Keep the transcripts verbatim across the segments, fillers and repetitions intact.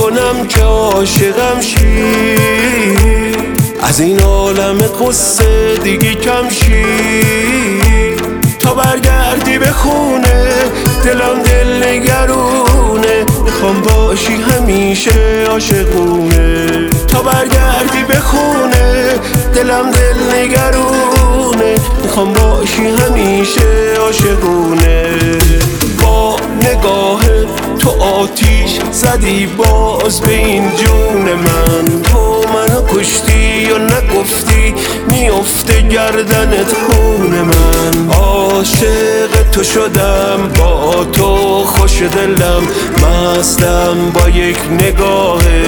کنم که عاشقم شی، از این عالم قصه دیگه کم شی. تا برگردی به خونه دلم دل نگرونه، میخوام باشی همیشه عاشقونه. تا برگردی به خونه دلم دل نگرونه، میخوام باشی همیشه عاشقونه. با نگاه تو آتیش زدی باز به این جون من، تو منو کشتی و نگفتی میفته گردنت خون من. عاشق تو شدم با تو خوش دلم، مستم با یک نگاهه.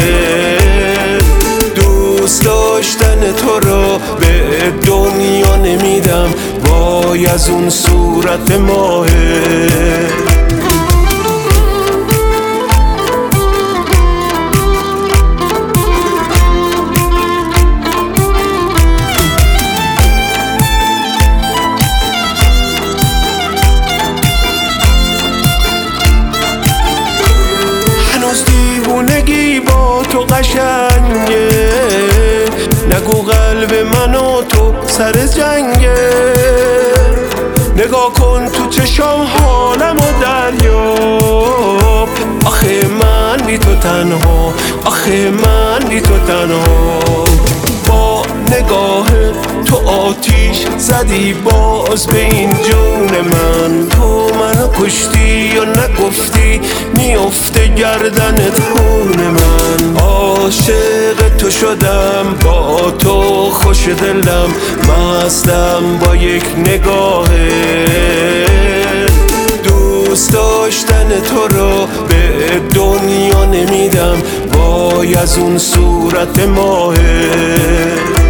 دوست داشتن تو رو به دنیا نمیدم، وای از اون صورت ماهه. دیوونگی با تو قشنگه، نگو قلب من و تو سر جنگه. نگاه کن تو چشام حالم و دریاب، آخه من بی تو تنها، آخه من بی تو تنها. با نگاه تو آتیش زدی باز به این جون من، تو منو کشتی و نگفتی میفته گردنت خون من. عاشق تو شدم با تو خوش دلم، مستم با یک نگاهه. دوست داشتن تو رو به دنیا نمیدم، وای از اون صورت ماهه.